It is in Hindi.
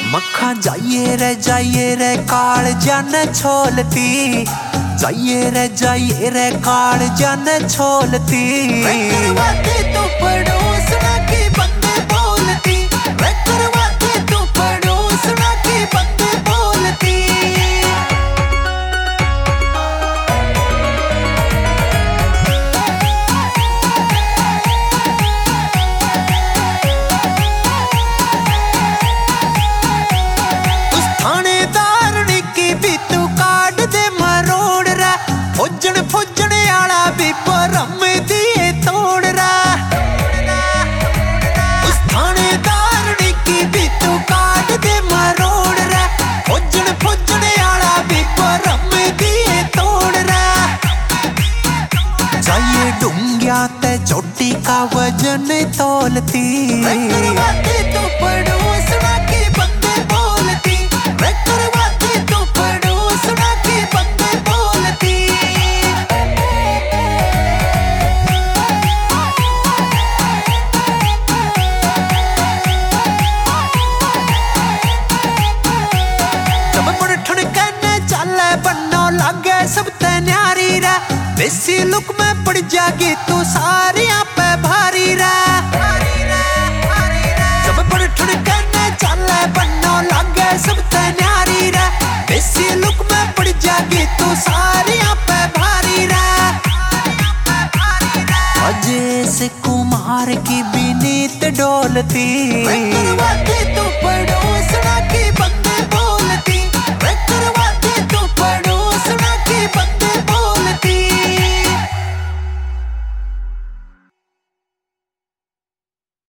मक्खा जाइए रे काल जन छोलती, जाइए रे काल जन छोलती। करवाते तो पड़ोसना की बंदे बोलती, करवाते तो पड़ोसना की बंदे बोलती। फुजण आला भी परम दिए तोड़ रहा। उस थानेदार की भी तू काट दे मरोड़ रहा। फुजण आला भी परम दिए तोड़ रहा। जाइए डूंगिया ते चोटी का वजन तोलती, करवाते तो पड़ोसना की बंदे बोलती, करवाते तो पड़ोसना की बंदे बोलती। लागे सब ते न्यारी रे, देसी लुक में पड़ जागी तू सारियां पे भारी रे। जब बड़ ठुड़कने चले बन्नो लागे सब ते न्यारी रे, देसी लुक में पड़ जागी तू सारियां पे भारी रे। अजय से कुमार की भी नीत डोलती, करवाते तो पड़ो